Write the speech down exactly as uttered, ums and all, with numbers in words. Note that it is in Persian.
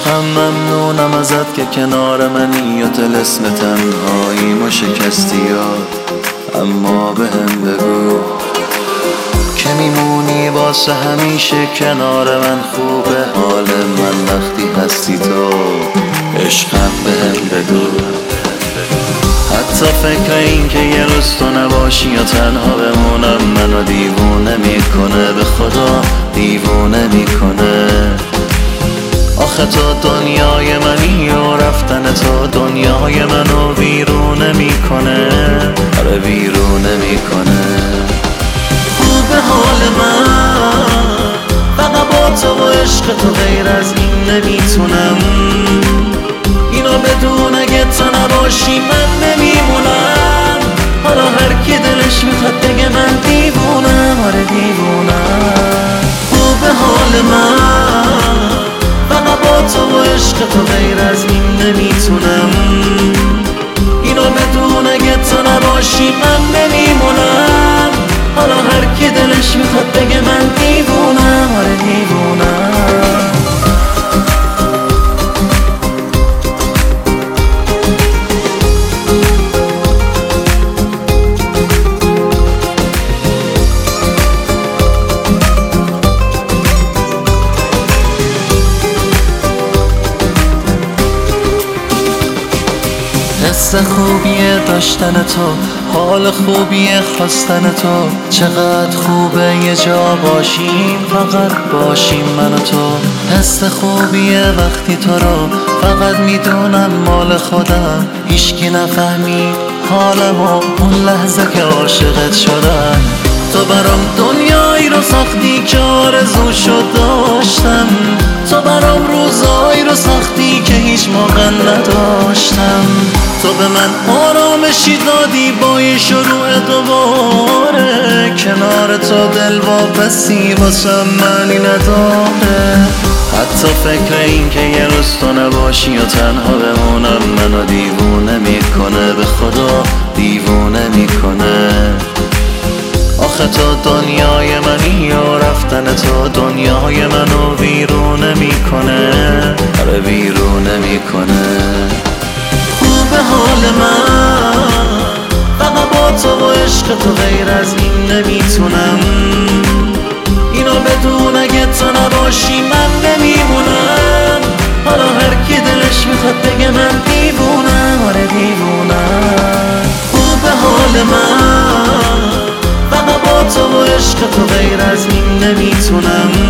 عشقم ممنونم ازت که کنار منی یا طلسم تنهایی و شکستی یا اما بهم بگو که میمونی واسه همیشه کنار من. خوبه حال من وقتی هستی تو، عشقم بهم بگو. حتی فکر این که یه روز تو نباشی یا تنها بمونم منو دیوونه میکنه، به خدا دیوونه میکنه. آخه تو دنیای منی و رفتن تو دنیای منو ویرونه میکنه، آره ویرونه میکنه. خوب حال من فقط با تو و عشق تو، غیر از این نمیتونم. اینو بدون اگه تو نباشی من نمیمونم. حالا هر کی دلش میخواد بگه من دیوونم، آره دیوونم. خوب حال من فقط با تو و عشق تو، غیر از این نمیتونم. اینو بدون اگه تو نباشی من نمیمونم. حالا هر کی دلش میخواد بگه من دیوونم، آره دیوونم. حس خوبیه داشتن تو، حال خوبیه خواستن تو. چقدر خوبه یه جا باشیم، فقط باشیم من و تو. حس خوبیه وقتی تو رو فقط میدونم مال خودم. هیچکی نفهمی حالمو اون لحظه که عاشقت شدم. تو برام دنیایی رو ساختی که آرزوشو داشتم. تو برام روزایی رو ساختی که هیچ موقع نداشتم. تو به من آرامشی دادی با یه شروع دوباره. کنار تو دل واپسی واسه منی نداره. حتی فکر این که یه روز تو نباشی یا تنها بمونم منو دیوونه میکنه، به خدا دیوونه میکنه. آخه تو دنیای منی و رفتن تو دنیای منو ویرونه میکنه، آره ویرونه میکنه. خوب حال من فقط با تو و عشق تو، غیر از این نمیتونم. اینو بدون اگه تو نباشی من نمیمونم. حالا هر کی دلش میخواد بگه من دیوونم، آره دیوونم. خوب حال من فقط با تو و عشق تو، غیر از این نمیتونم.